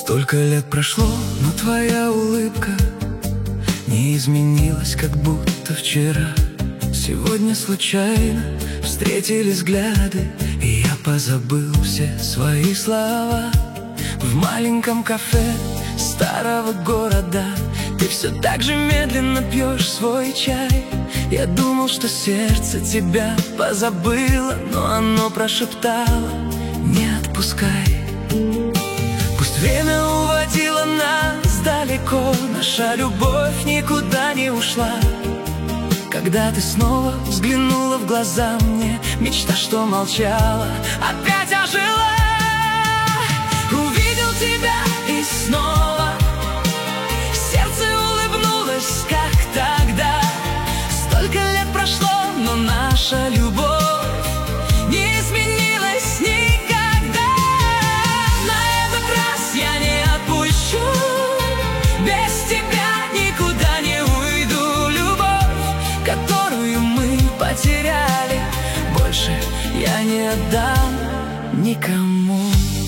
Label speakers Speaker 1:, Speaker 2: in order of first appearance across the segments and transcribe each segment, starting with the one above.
Speaker 1: Столько лет прошло, но твоя улыбка не изменилась, как будто вчера. Сегодня случайно встретились взгляды, и я позабыл все свои слова. В маленьком кафе старого города ты все так же медленно пьешь свой чай. Я думал, что сердце тебя позабыло, но оно прошептало: не отпускай. Пусть время уводило нас далеко, наша любовь никуда не ушла. Когда ты снова взглянула в глаза мне, мечта, что молчала, опять ожила. Увидел тебя и снова сердце улыбнулось, как тогда. Столько лет прошло, но наша любовь не изменилась никогда. На этот раз я не отпущу, без тебя никуда не уйду. Любовь, которую мы потеряли, больше я не отдам никому.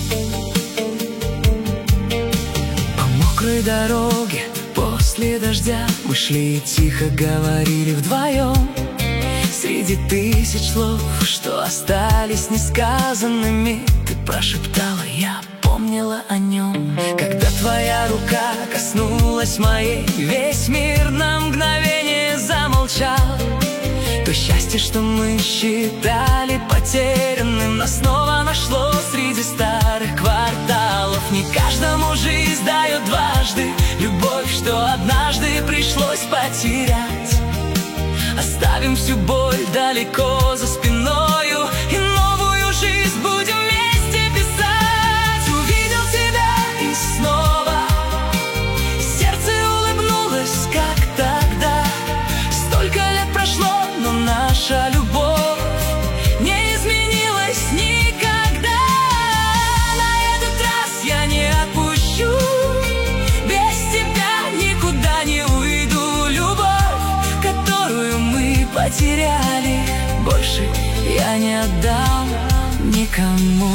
Speaker 1: По мокрой дороге после дождя мы шли и тихо говорили вдвоем. Среди тысяч слов, что остались несказанными, ты прошептала: я помнила о нем. Когда твоя рука коснулась моей, весь мир на мгновение замолчал. То счастье, что мы считали потерянным, нас снова нашло среди старых кварталов. Не каждому жизнь дает дважды любовь, что однажды пришлось потерять. Оставим всю боль далеко за спиною и новую жизнь будем вместе писать. Увидел тебя и снова сердце улыбнулось, как тогда. Столько лет прошло, но наша любовь не изменилась никогда. На этот раз я не отпущу, без тебя никуда не уйду. Любовь, которую мы потеряли, больше я не отдам никому.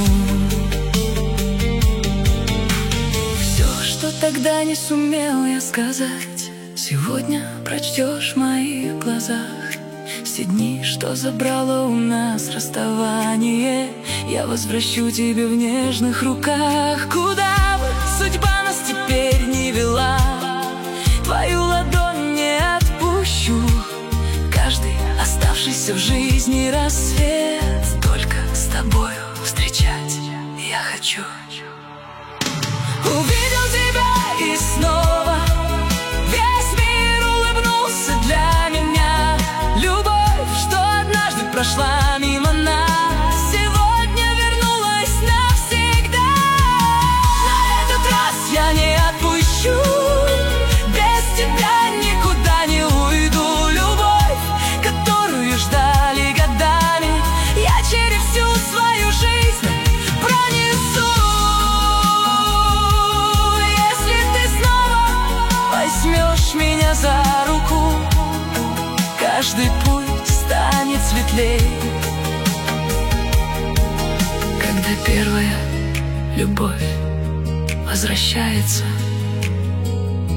Speaker 1: Все, что тогда не сумел я сказать, сегодня прочтешь в моих глазах. Все дни, что забрало у нас расставание, я возвращу тебе в нежных руках. Куда бы судьба нас теперь не вела, твою ладонь не отпущу. Каждый оставшийся в жизни рассвет только с тобою встречать я хочу. Увидел тебя и снова весь мир улыбнулся для меня. Любовь, что однажды прошла мимо нас, сегодня вернулась навсегда. На этот раз я не отпущу, без тебя никуда не уйду. Любовь, которую ждали годами, я через всю свою жизнь пронесу. Если ты снова возьмешь меня за руку, каждый путь станет светлей. Когда первая любовь возвращается,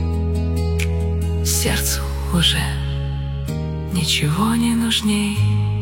Speaker 1: сердцу уже ничего не нужней.